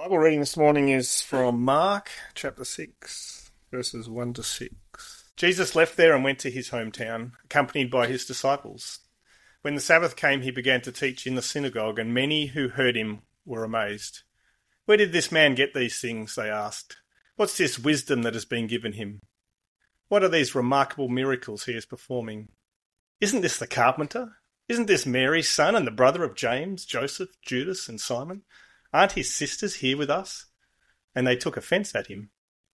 Bible reading this morning is from Mark chapter 6, verses 1 to 6. Jesus left there and went to his hometown, accompanied by his disciples. When the Sabbath came, he began to teach in the synagogue, and many who heard him were amazed. "Where did this man get these things?" they asked. "What's this wisdom that has been given him? What are these remarkable miracles he is performing? Isn't this the carpenter? Isn't this Mary's son and the brother of James, Joseph, Judas, and Simon? Aren't his sisters here with us?" And they took offence at him.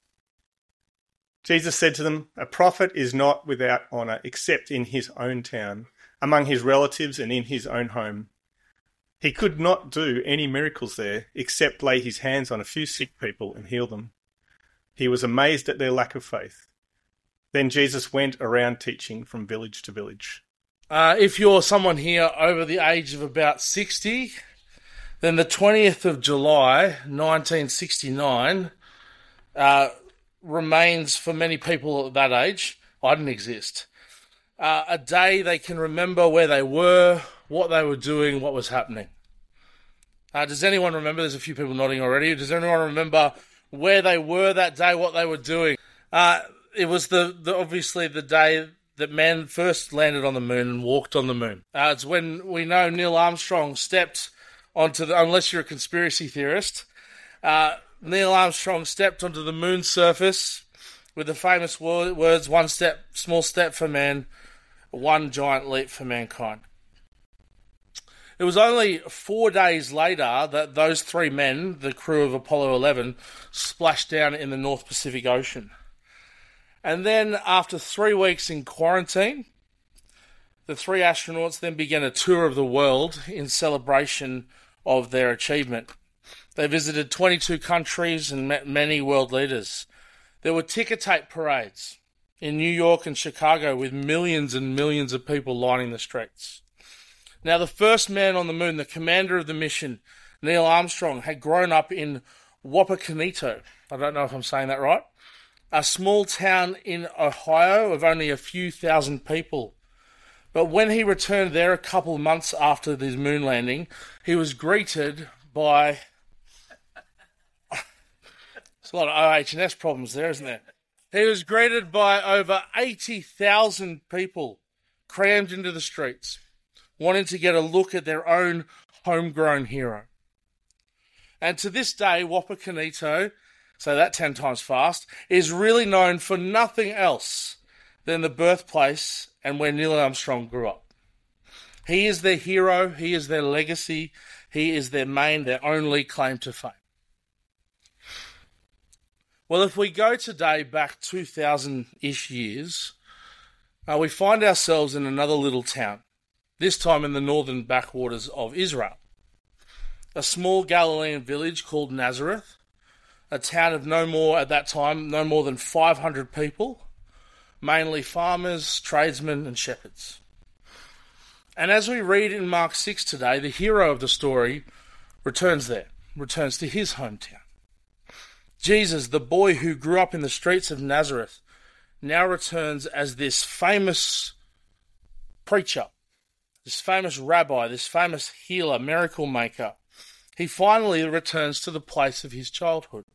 Jesus said to them, "A prophet is not without honour except in his own town, among his relatives and in his own home." He could not do any miracles there except lay his hands on a few sick people and heal them. He was amazed at their lack of faith. Then Jesus went around teaching from village to village. If you're someone here over the age of about 60, then the 20th of July, 1969, remains for many people at that age. I didn't exist. A day they can remember where they were, what they were doing, what was happening. Does anyone remember? There's a few people nodding already. Does anyone remember where they were that day, what they were doing? It was obviously the day that man first landed on the moon and walked on the moon. It's when we know Neil Armstrong stepped onto unless you're a conspiracy theorist, Neil Armstrong stepped onto the moon's surface with the famous words, "One step, small step for man, one giant leap for mankind." It was only 4 days later that those three men, the crew of Apollo 11, splashed down in the North Pacific Ocean. And then after 3 weeks in quarantine, the three astronauts then began a tour of the world in celebration of their achievement. They visited 22 countries and met many world leaders. There were ticker tape parades in New York and Chicago with millions and millions of people lining the streets. Now, the first man on the moon, the commander of the mission, Neil Armstrong, had grown up in Wapakoneta. I don't know if I'm saying that right. A small town in Ohio of only a few thousand people. But when he returned there a couple of months after his moon landing, he was greeted by... There's a lot of OH&S problems there, isn't there? He was greeted by over 80,000 people crammed into the streets, wanting to get a look at their own homegrown hero. And to this day, Wapakoneta, say that 10 times fast, is really known for nothing else than the birthplace and where Neil Armstrong grew up. He is their hero, he is their legacy, he is their only claim to fame. Well, if we go today back 2,000-ish years, we find ourselves in another little town, this time in the northern backwaters of Israel. A small Galilean village called Nazareth, a town of no more than 500 people, mainly farmers, tradesmen, and shepherds. And as we read in Mark 6 today, the hero of the story returns to his hometown. Jesus, the boy who grew up in the streets of Nazareth, now returns as this famous preacher, this famous rabbi, this famous healer, miracle maker. He finally returns to the place of his childhood.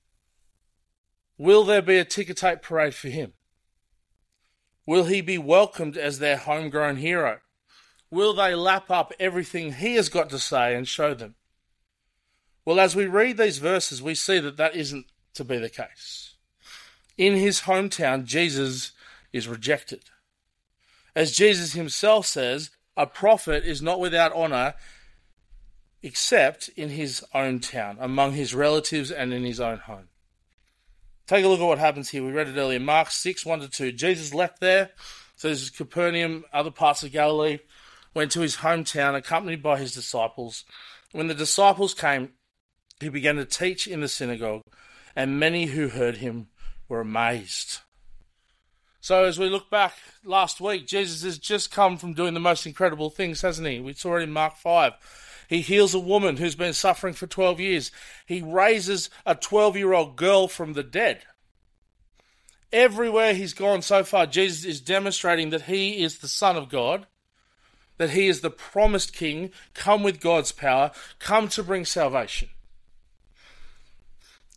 Will there be a ticker tape parade for him? Will he be welcomed as their homegrown hero? Will they lap up everything he has got to say and show them? Well, as we read these verses, we see that isn't to be the case. In his hometown, Jesus is rejected. As Jesus himself says, a prophet is not without honour except in his own town, among his relatives and in his own home. Take a look at what happens here. We read it earlier. Mark 6, 1-2. Jesus left there, so this is Capernaum, other parts of Galilee, went to his hometown accompanied by his disciples. When the disciples came, he began to teach in the synagogue, and many who heard him were amazed. So as we look back last week, Jesus has just come from doing the most incredible things, hasn't he? We saw it in Mark 5. He heals a woman who's been suffering for 12 years. He raises a 12-year-old girl from the dead. Everywhere he's gone so far, Jesus is demonstrating that he is the Son of God, that he is the promised King, come with God's power, come to bring salvation.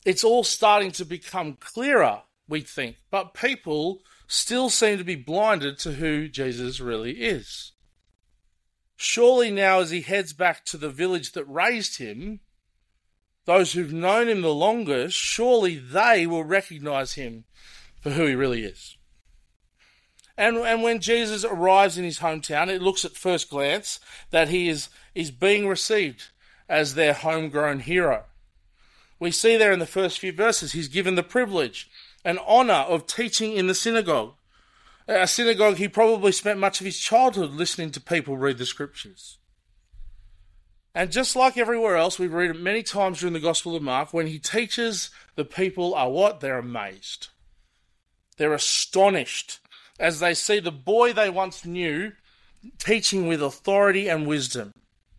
It's all starting to become clearer, we think, but people still seem to be blinded to who Jesus really is. Surely now, as he heads back to the village that raised him, those who've known him the longest, surely they will recognize him for who he really is. And when Jesus arrives in his hometown, it looks at first glance that he is being received as their homegrown hero. We see there in the first few verses, he's given the privilege and honor of teaching in the synagogue. A synagogue he probably spent much of his childhood listening to people read the scriptures. And just like everywhere else, we read it many times during the Gospel of Mark, when he teaches, the people are what? They're amazed. They're astonished as they see the boy they once knew teaching with authority and wisdom.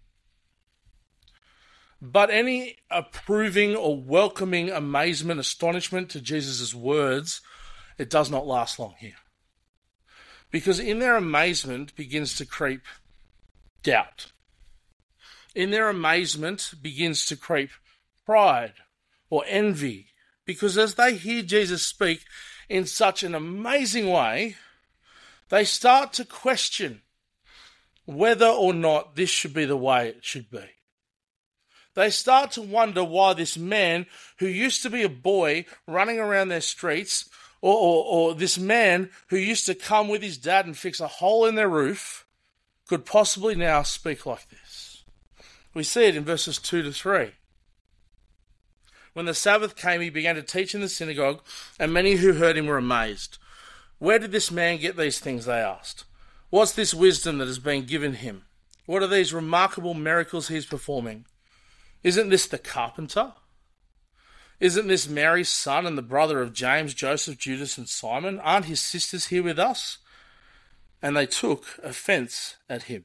But any approving or welcoming amazement, astonishment to Jesus' words, it does not last long here. Because in their amazement begins to creep doubt. In their amazement begins to creep pride or envy. Because as they hear Jesus speak in such an amazing way, they start to question whether or not this should be the way it should be. They start to wonder why this man who used to be a boy running around their streets, or this man who used to come with his dad and fix a hole in their roof, could possibly now speak like this. We see it in verses 2 to 3. When the Sabbath came, he began to teach in the synagogue, and many who heard him were amazed. Where did this man get these things, they asked. What's this wisdom that has been given him? What are these remarkable miracles he's performing? Isn't this the carpenter? Isn't this Mary's son and the brother of James, Joseph, Judas, and Simon? Aren't his sisters here with us? And they took offense at him.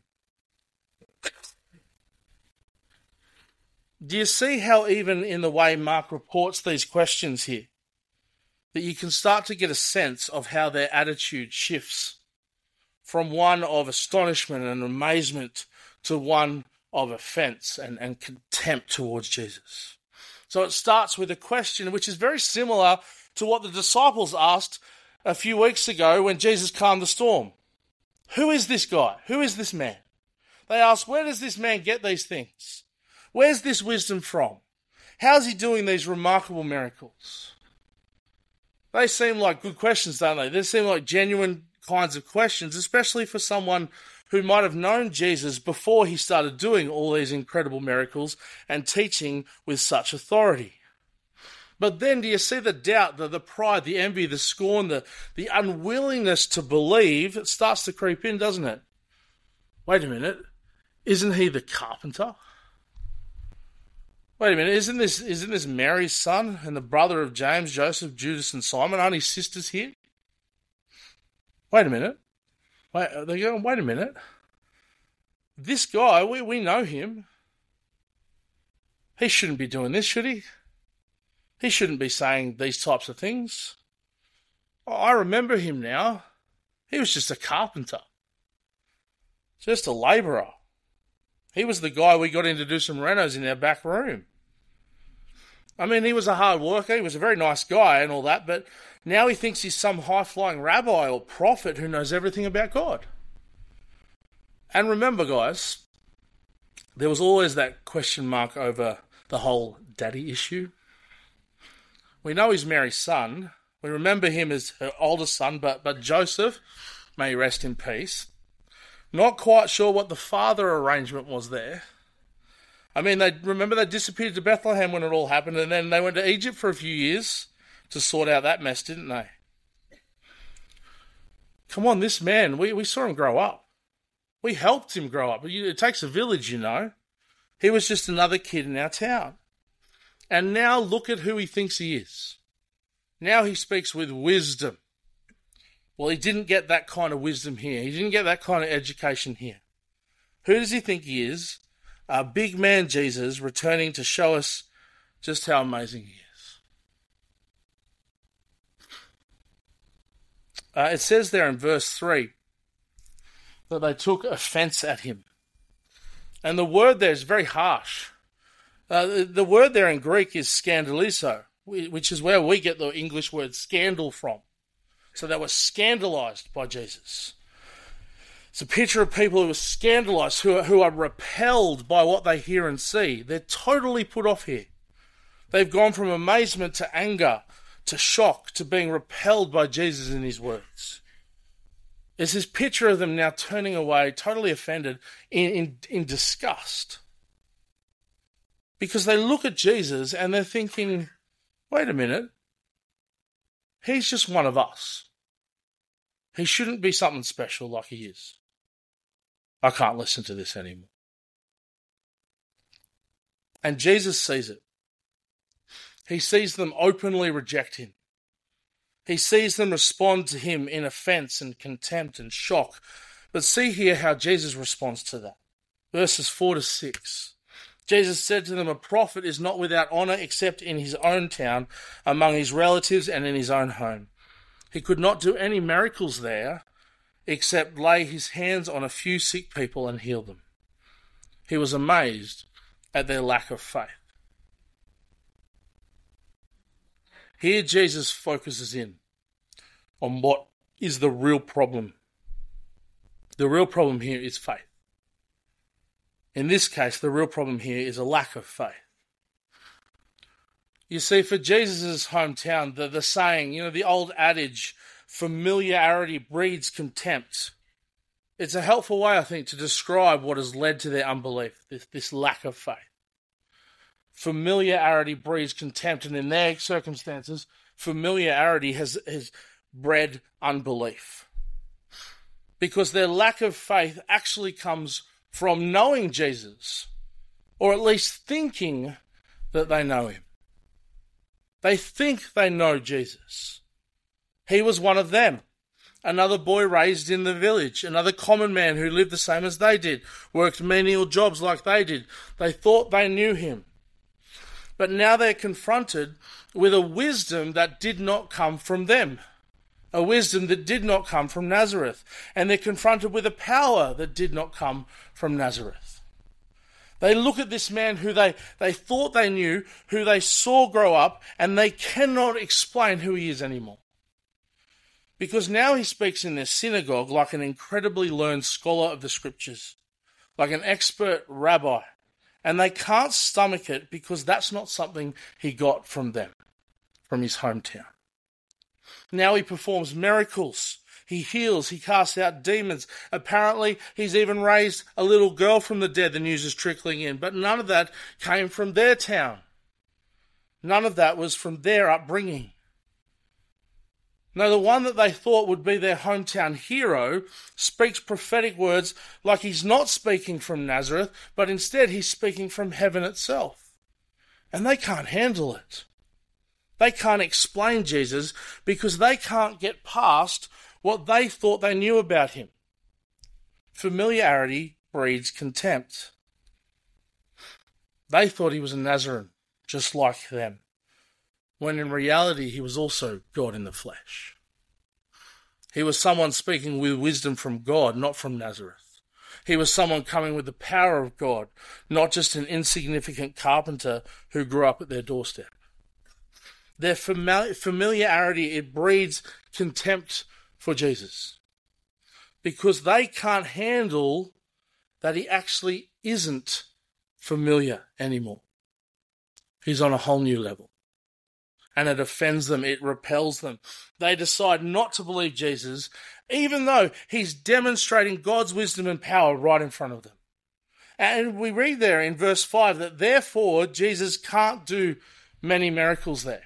Do you see how even in the way Mark reports these questions here, that you can start to get a sense of how their attitude shifts from one of astonishment and amazement to one of offense and contempt towards Jesus. So it starts with a question which is very similar to what the disciples asked a few weeks ago when Jesus calmed the storm. Who is this guy? Who is this man? They asked, where does this man get these things? Where's this wisdom from? How's he doing these remarkable miracles? They seem like good questions, don't they? They seem like genuine kinds of questions, especially for someone who might have known Jesus before he started doing all these incredible miracles and teaching with such authority. But then do you see the doubt, the pride, the envy, the scorn, the unwillingness to believe? It starts to creep in, doesn't it? Wait a minute. Isn't he the carpenter? Wait a minute. Isn't this Mary's son and the brother of James, Joseph, Judas, and Simon? Aren't his sisters here? Wait a minute. They're going, wait a minute. This guy, we know him. He shouldn't be doing this, should he? He shouldn't be saying these types of things. Oh, I remember him now. He was just a carpenter. Just a labourer. He was the guy we got in to do some renos in our back room. I mean, he was a hard worker. He was a very nice guy and all that, but now he thinks he's some high-flying rabbi or prophet who knows everything about God. And remember, guys, there was always that question mark over the whole daddy issue. We know he's Mary's son. We remember him as her oldest son, but Joseph, may he rest in peace, not quite sure what the father arrangement was there. I mean, they disappeared to Bethlehem when it all happened, and then they went to Egypt for a few years to sort out that mess, didn't they? Come on, this man, we saw him grow up. We helped him grow up. It takes a village, you know. He was just another kid in our town. And now look at who he thinks he is. Now he speaks with wisdom. Well, he didn't get that kind of wisdom here. He didn't get that kind of education here. Who does he think he is? A big man Jesus returning to show us just how amazing he is. It says there in verse 3 that they took offense at him. And the word there is very harsh. The word there in Greek is scandalizo, which is where we get the English word scandal from. So they were scandalized by Jesus. It's a picture of people who are scandalized, who are repelled by what they hear and see. They're totally put off here. They've gone from amazement to anger, to shock, to being repelled by Jesus and his words. There's this picture of them now turning away, totally offended, in disgust. Because they look at Jesus and they're thinking, wait a minute, he's just one of us. He shouldn't be something special like he is. I can't listen to this anymore. And Jesus sees it. He sees them openly reject him. He sees them respond to him in offense and contempt and shock. But see here how Jesus responds to that. Verses 4 to 6. Jesus said to them, a prophet is not without honor except in his own town, among his relatives and in his own home. He could not do any miracles there except lay his hands on a few sick people and heal them. He was amazed at their lack of faith. Here Jesus focuses in on what is the real problem. The real problem here is faith. In this case, the real problem here is a lack of faith. You see, for Jesus' hometown, the saying, the old adage, familiarity breeds contempt. It's a helpful way, I think, to describe what has led to their unbelief, this lack of faith. Familiarity breeds contempt, and in their circumstances, familiarity has bred unbelief. Because their lack of faith actually comes from knowing Jesus, or at least thinking that they know him. They think they know Jesus. He was one of them. Another boy raised in the village, another common man who lived the same as they did, worked menial jobs like they did. They thought they knew him. But now they're confronted with a wisdom that did not come from them. A wisdom that did not come from Nazareth. And they're confronted with a power that did not come from Nazareth. They look at this man who they thought they knew, who they saw grow up, and they cannot explain who he is anymore. Because now he speaks in their synagogue like an incredibly learned scholar of the scriptures, like an expert rabbi. And they can't stomach it because that's not something he got from them, from his hometown. Now he performs miracles. He heals. He casts out demons. Apparently, he's even raised a little girl from the dead. The news is trickling in. But none of that came from their town. None of that was from their upbringing. No, the one that they thought would be their hometown hero speaks prophetic words like he's not speaking from Nazareth, but instead he's speaking from heaven itself. And they can't handle it. They can't explain Jesus because they can't get past what they thought they knew about him. Familiarity breeds contempt. They thought he was a Nazarene, just like them, when in reality he was also God in the flesh. He was someone speaking with wisdom from God, not from Nazareth. He was someone coming with the power of God, not just an insignificant carpenter who grew up at their doorstep. Their familiarity, it breeds contempt for Jesus, because they can't handle that he actually isn't familiar anymore. He's on a whole new level. And it offends them, it repels them. They decide not to believe Jesus, even though he's demonstrating God's wisdom and power right in front of them. And we read there in verse 5 that therefore Jesus can't do many miracles there.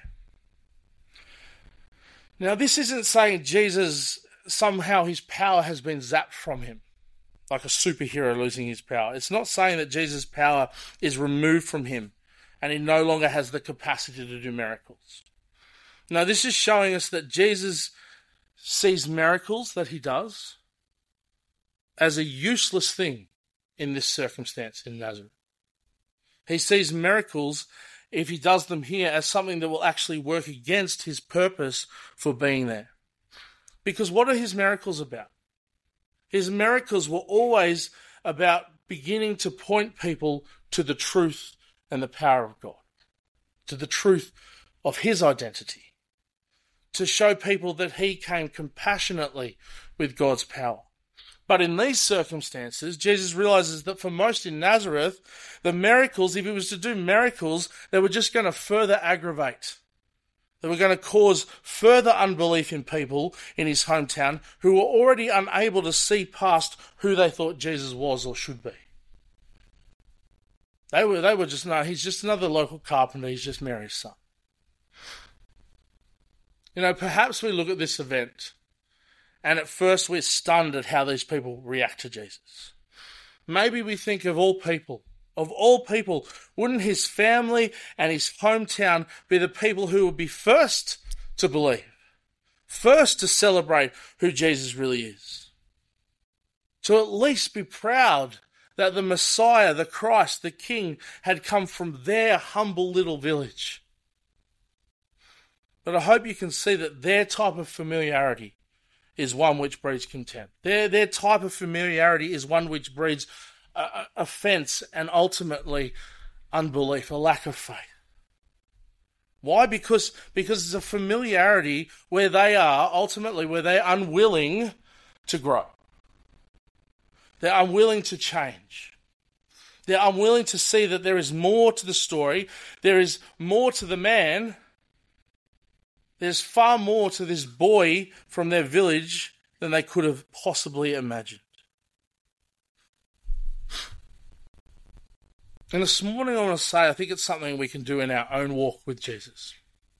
Now, this isn't saying Jesus, somehow his power has been zapped from him, like a superhero losing his power. It's not saying that Jesus' power is removed from him and he no longer has the capacity to do miracles. No, this is showing us that Jesus sees miracles that he does as a useless thing in this circumstance in Nazareth. He sees miracles, if he does them here, as something that will actually work against his purpose for being there. Because what are his miracles about? His miracles were always about beginning to point people to the truth and the power of God, to the truth of his identity, to show people that he came compassionately with God's power. But in these circumstances, Jesus realizes that for most in Nazareth, the miracles, if he was to do miracles, they were just going to further aggravate. They were going to cause further unbelief in people in his hometown who were already unable to see past who they thought Jesus was or should be. They were just, no, he's just another local carpenter, he's just Mary's son. Perhaps we look at this event and at first we're stunned at how these people react to Jesus. Maybe we think of all people, wouldn't his family and his hometown be the people who would be first to believe, first to celebrate who Jesus really is? To at least be proud that the Messiah, the Christ, the King, had come from their humble little village. But I hope you can see that their type of familiarity is one which breeds contempt. Their type of familiarity is one which breeds offense and ultimately unbelief, a lack of faith. Why? Because it's a familiarity where they are, ultimately, where they're unwilling to grow. They're unwilling to change. They're unwilling to see that there is more to the story. There is more to the man. There's far more to this boy from their village than they could have possibly imagined. And this morning I want to say, I think it's something we can do in our own walk with Jesus.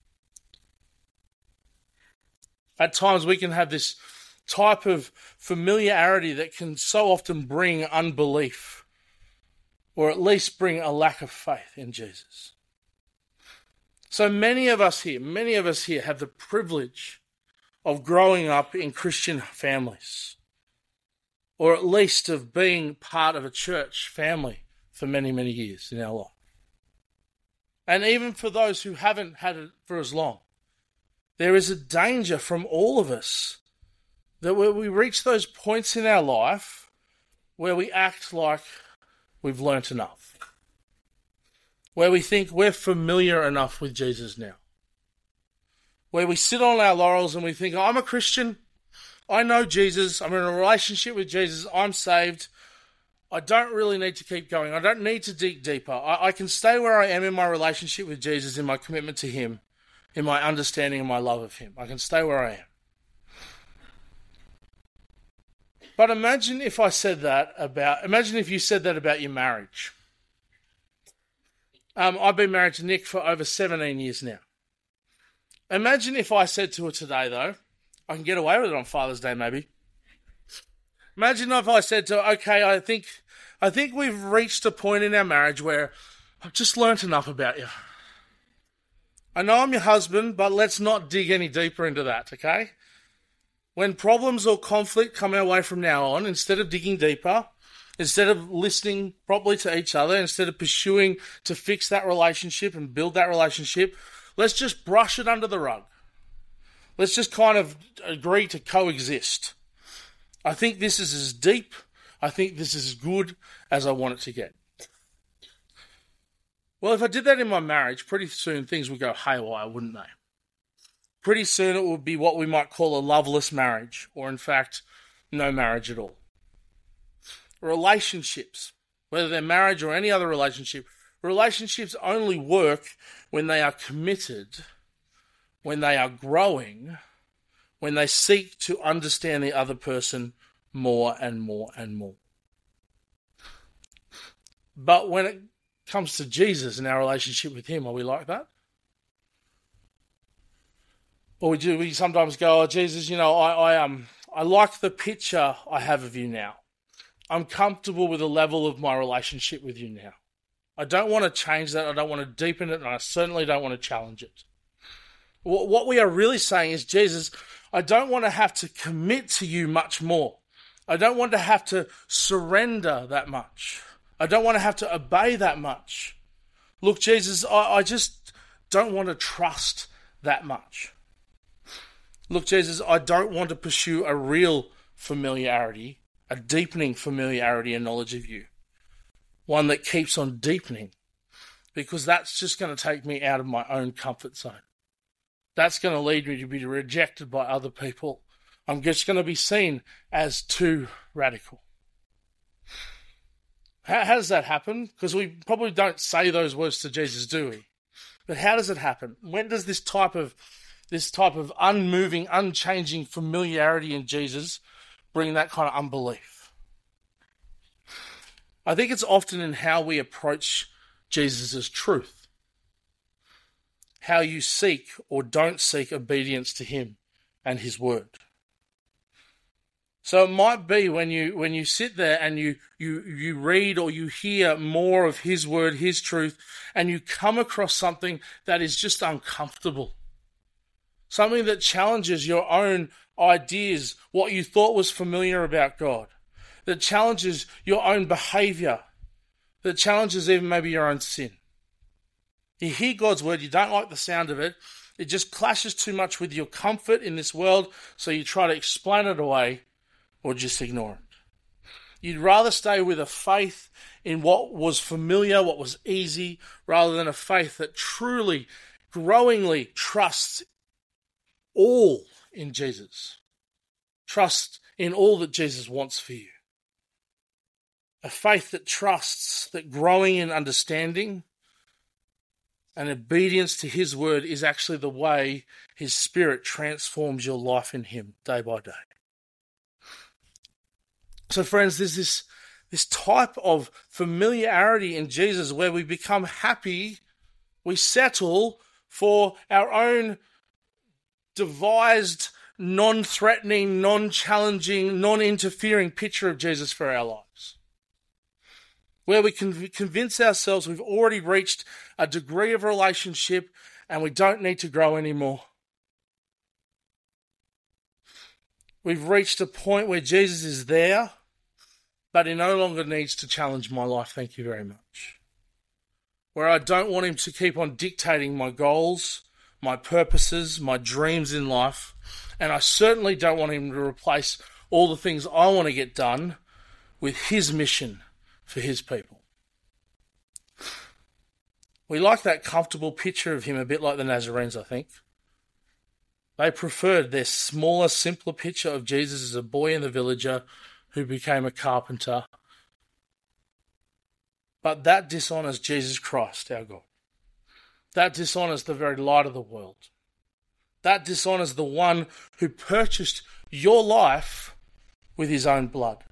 At times we can have this type of familiarity that can so often bring unbelief, or at least bring a lack of faith in Jesus. So many of us here have the privilege of growing up in Christian families, or at least of being part of a church family for many, many years in our life. And even for those who haven't had it for as long, there is a danger from all of us that when we reach those points in our life where we act like we've learnt enough, where we think we're familiar enough with Jesus now, where we sit on our laurels and we think, I'm a Christian, I know Jesus, I'm in a relationship with Jesus, I'm saved, I don't really need to keep going, I don't need to dig deeper, I can stay where I am in my relationship with Jesus, in my commitment to him, in my understanding and my love of him. I can stay where I am. But imagine if you said that about your marriage. I've been married to Nick for over 17 years now. Imagine if I said to her today, though, I can get away with it on Father's Day maybe. Imagine if I said to her, okay, I think we've reached a point in our marriage where I've just learnt enough about you. I know I'm your husband, but let's not dig any deeper into that, okay? When problems or conflict come our way from now on, instead of digging deeper, instead of listening properly to each other, instead of pursuing to fix that relationship and build that relationship, let's just brush it under the rug. Let's just kind of agree to coexist. I think this is as deep, I think this is as good as I want it to get. Well, if I did that in my marriage, pretty soon things would go haywire, wouldn't they? Pretty soon it would be what we might call a loveless marriage, or in fact, no marriage at all. Relationships, whether they're marriage or any other relationship, relationships only work when they are committed, when they are growing, when they seek to understand the other person more and more and more. But when it comes to Jesus and our relationship with him, are we like that? Or we sometimes go, oh, Jesus, I like the picture I have of you now. I'm comfortable with the level of my relationship with you now. I don't want to change that. I don't want to deepen it. And I certainly don't want to challenge it. What we are really saying is, Jesus, I don't want to have to commit to you much more. I don't want to have to surrender that much. I don't want to have to obey that much. Look, Jesus, I just don't want to trust that much. Look, Jesus, I don't want to pursue a real familiarity, a deepening familiarity and knowledge of you. One that keeps on deepening, because that's just going to take me out of my own comfort zone. That's going to lead me to be rejected by other people. I'm just going to be seen as too radical. How does that happen? Because we probably don't say those words to Jesus, do we? But how does it happen? When does this type of unmoving, unchanging familiarity in Jesus bring that kind of unbelief? I think it's often in how we approach Jesus' truth. How you seek or don't seek obedience to him and his word. So it might be when you sit there and you read or you hear more of his word, his truth, and you come across something that is just uncomfortable. Something that challenges your own ideas, what you thought was familiar about God. That challenges your own behavior. That challenges even maybe your own sin. You hear God's word, you don't like the sound of it. It just clashes too much with your comfort in this world, so you try to explain it away or just ignore it. You'd rather stay with a faith in what was familiar, what was easy, rather than a faith that truly, growingly trusts all in Jesus. Trust in all that Jesus wants for you. A faith that trusts that growing in understanding and obedience to his word is actually the way his spirit transforms your life in him day by day. So friends, there's this type of familiarity in Jesus where we become happy, we settle for our own devised, non-threatening, non-challenging, non-interfering picture of Jesus for our lives. Where we can convince ourselves we've already reached a degree of relationship and we don't need to grow anymore. We've reached a point where Jesus is there, but he no longer needs to challenge my life, thank you very much. Where I don't want him to keep on dictating my goals, my purposes, my dreams in life, and I certainly don't want him to replace all the things I want to get done with his mission for his people. We like that comfortable picture of him a bit like the Nazarenes, I think. They preferred their smaller, simpler picture of Jesus as a boy and the villager who became a carpenter. But that dishonours Jesus Christ, our God. That dishonours the very light of the world. That dishonours the one who purchased your life with his own blood.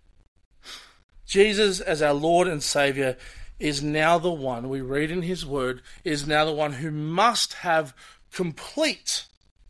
Jesus, as our Lord and Saviour, is now the one, we read in his word, is now the one who must have complete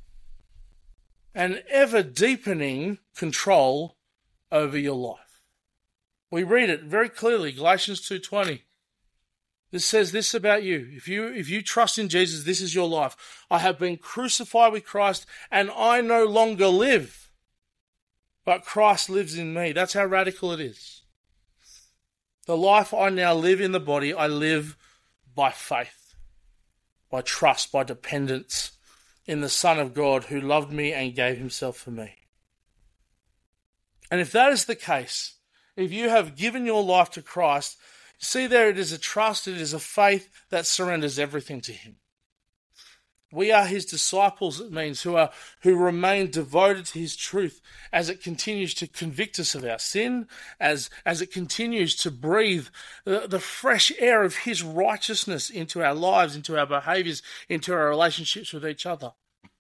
and ever-deepening control over your life. We read it very clearly, Galatians 2:20. This says this about you. If you trust in Jesus, this is your life. I have been crucified with Christ, and I no longer live, but Christ lives in me. That's how radical it is. The life I now live in the body, I live by faith, by trust, by dependence in the Son of God who loved me and gave himself for me. And if that is the case, if you have given your life to Christ, see there it is a trust, it is a faith that surrenders everything to him. We are his disciples, it means, who remain devoted to his truth as it continues to convict us of our sin, as it continues to breathe the fresh air of his righteousness into our lives, into our behaviours, into our relationships with each other.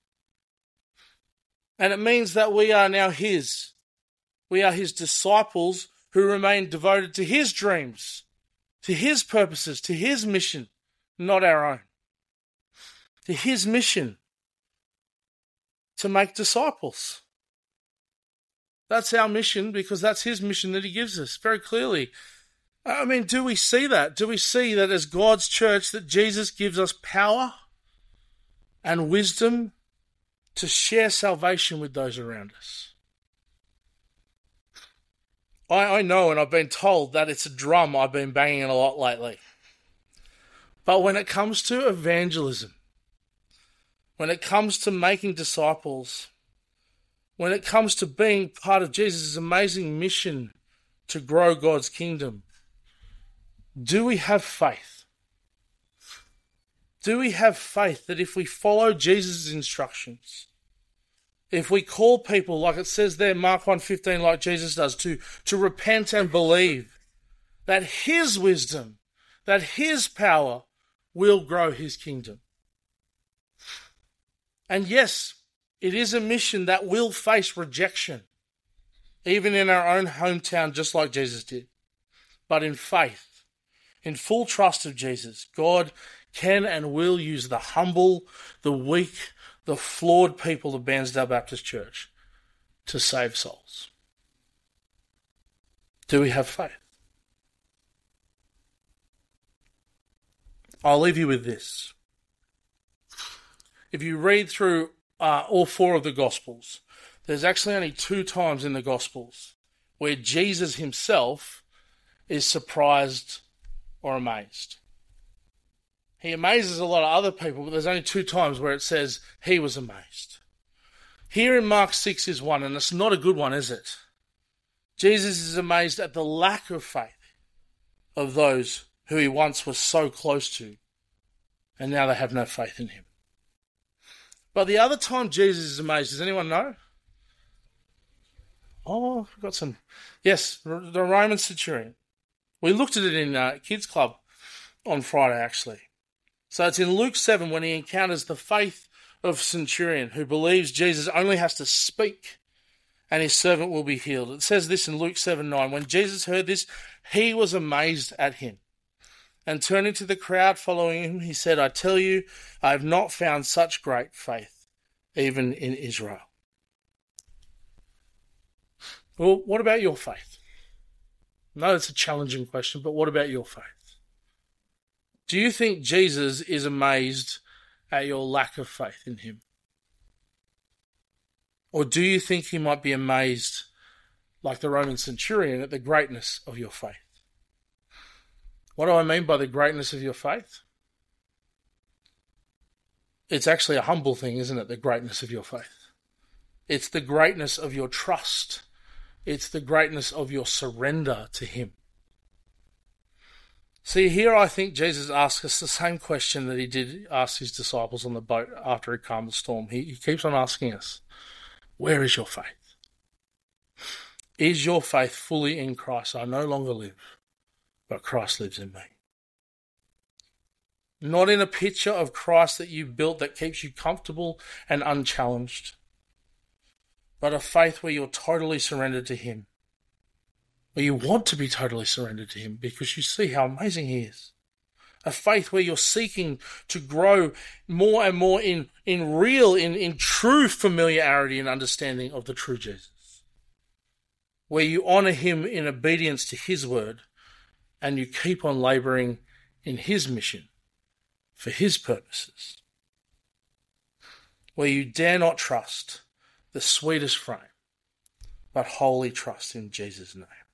And it means that we are now his. We are his disciples who remain devoted to his dreams, to his purposes, to his mission, not our own. To his mission to make disciples. That's our mission because that's his mission that he gives us very clearly. I mean, do we see that? Do we see that as God's church that Jesus gives us power and wisdom to share salvation with those around us? I know, and I've been told that it's a drum I've been banging a lot lately. But when it comes to evangelism, when it comes to making disciples, when it comes to being part of Jesus' amazing mission to grow God's kingdom, do we have faith? Do we have faith that if we follow Jesus' instructions, if we call people, like it says there, Mark 1:15, like Jesus does, to repent and believe, that his wisdom, that his power will grow his kingdom? And yes, it is a mission that will face rejection, even in our own hometown, just like Jesus did. But in faith, in full trust of Jesus, God can and will use the humble, the weak, the flawed people of Bairnsdale Baptist Church to save souls. Do we have faith? I'll leave you with this. If you read through all four of the Gospels, there's actually only 2 times in the Gospels where Jesus himself is surprised or amazed. He amazes a lot of other people, but there's only 2 times where it says he was amazed. Here in Mark 6 is one, and it's not a good one, is it? Jesus is amazed at the lack of faith of those who he once was so close to, and now they have no faith in him. But the other time Jesus is amazed, does anyone know? Oh, I've got some. Yes, the Roman centurion. We looked at it in Kids Club on Friday, actually. So it's in Luke 7 when he encounters the faith of centurion who believes Jesus only has to speak and his servant will be healed. It says this in Luke 7:9. When Jesus heard this, he was amazed at him. And turning to the crowd following him, he said, I tell you, I have not found such great faith, even in Israel. Well, what about your faith? I know it's a challenging question, but what about your faith? Do you think Jesus is amazed at your lack of faith in him? Or do you think he might be amazed, like the Roman centurion, at the greatness of your faith? What do I mean by the greatness of your faith? It's actually a humble thing, isn't it? The greatness of your faith. It's the greatness of your trust. It's the greatness of your surrender to him. See, here I think Jesus asks us the same question that he did ask his disciples on the boat after he calmed the storm. He keeps on asking us, where is your faith? Is your faith fully in Christ? I no longer live, but Christ lives in me. Not in a picture of Christ that you built that keeps you comfortable and unchallenged, but a faith where you're totally surrendered to him, where you want to be totally surrendered to him because you see how amazing he is. A faith where you're seeking to grow more and more in true familiarity and understanding of the true Jesus, where you honour him in obedience to his word and you keep on labouring in his mission for his purposes, where you dare not trust the sweetest frame, but wholly trust in Jesus' name.